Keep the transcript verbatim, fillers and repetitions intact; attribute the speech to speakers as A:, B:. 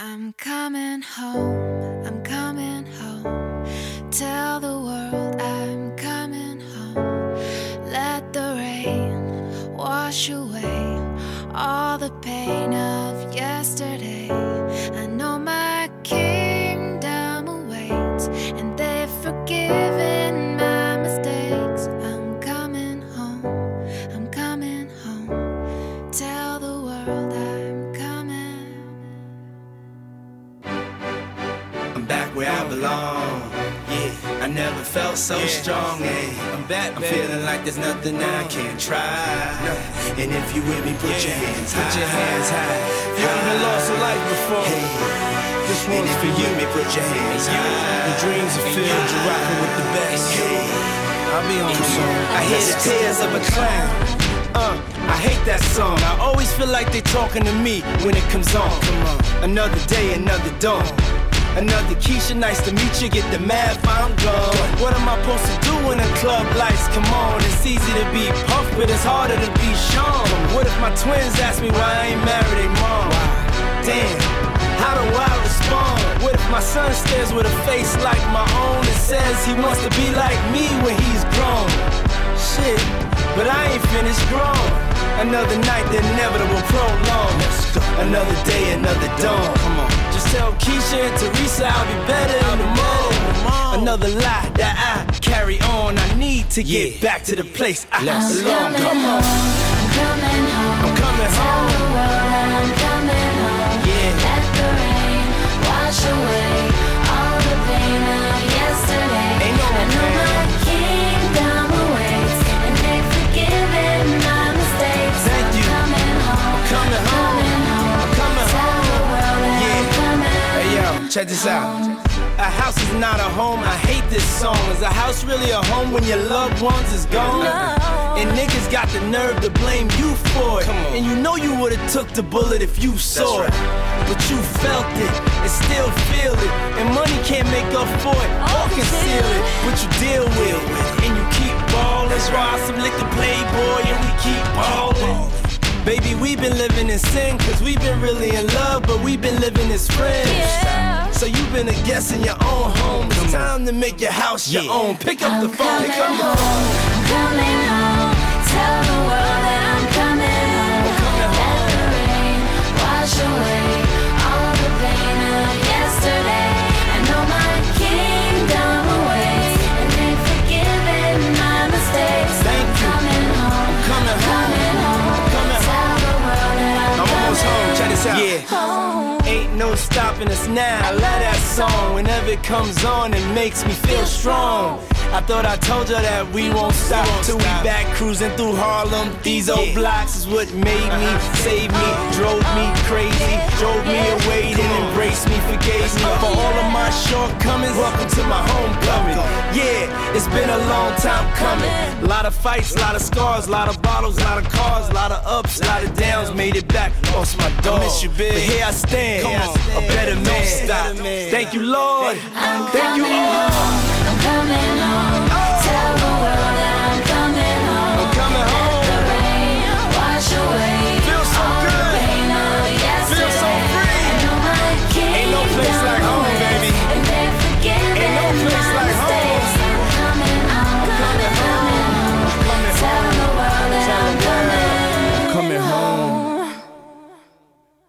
A: I'm coming home, I'm coming home. Tell the world I'm coming home. Let the rain wash away all the pain of yesterday. I know my kingdom awaits, and they've forgiven my mistakes. I'm coming home, I'm coming home. Tell the world I'm coming.
B: I'm back where I belong. Yeah, I never felt so yeah. strong. Yeah. I'm back, I'm feeling like there's nothing I can't try. And if you with me, put yeah. your hands
C: put
B: high.
C: Put your hands high. If you ever lost a life before, hey. This one's for you.
B: Me, put your hands high.
C: The dreams are filled, you're rocking with the best.
B: Hey.
C: I'll be on the song.
B: I hear the tears of a clown. Uh, I hate that song. I always feel like they talking to me when it comes on. Come on. Another day, another dawn. Another Keisha, nice to meet you. Get the math, I'm gone. What am I supposed to do when the club lights come on? It's easy to be Puff, but it's harder to be Sean. What if my twins ask me why I ain't married their mom? Damn, how do I respond? What if my son stares with a face like my own and says he wants to be like me when he's grown? Shit, but I ain't finished grown. Another night, the inevitable prolong. Another day, another dawn. Come on. Just tell Keisha and Teresa I'll be better in the morning. Another lie that I carry on. I need to get yeah. back to the place I
A: Let's
B: belong. Come on.
A: I'm coming home.
B: I'm coming
A: Tell
B: home.
A: the world that I'm coming home.
B: Yeah.
A: Let the rain wash away all the pain of yesterday.
B: Ain't no
A: I know my kingdom awaits, and they've forgiven my mistakes.
B: Thank
A: I'm
B: you.
A: coming home.
B: I'm coming home. I'm coming
A: Tell
B: home.
A: the world that
B: Yeah.
A: I'm coming.
B: Hey yo, check this out. A house is not a home, I hate this song. Is a house really a home when your loved ones is gone? No. And niggas got the nerve to blame you for it. And you know you would've took the bullet if you saw it. But you felt it and still feel it. And money can't make up for it or conceal it. But you deal with it and you keep ballin'. That's why some lick the Playboy and we keep ballin'. Baby, we've been living in sin, cause we've been really in love, but we've been living as friends. Yeah. So you've been a guest in your own home. It's time to make your house your yeah. own. Pick up
A: I'm
B: the phone, pick up the
A: phone. I'm coming home. Tell the world that I'm coming home. I'm coming home. Let the rain wash away all the pain of yesterday. I know my kingdom awaits, and they've forgiven my mistakes.
B: Thank you.
A: I'm coming home.
B: I'm coming home.
A: Coming home.
B: I'm coming home.
A: Tell the world that I'm,
B: I'm almost home. Check this out.
A: Yeah. Home.
B: Ain't no stopping us now. I love that song. Whenever it comes on, it makes me feel strong. I thought I told you that we won't stop till we back cruising through Harlem. These old blocks is what made me, saved me, drove me crazy, drove me away, then embraced me, forgave me for all of my shortcomings. Welcome to my homecoming. Yeah, it's been a long time coming. A lot of fights, a lot of scars, a lot of bottles, a lot of cars, a lot of ups, a lot of downs. Made it back, lost my dog. I miss you, big. But here I stand, a better man. Stop. Thank you, Lord. Thank you, Lord.
A: I'm coming home.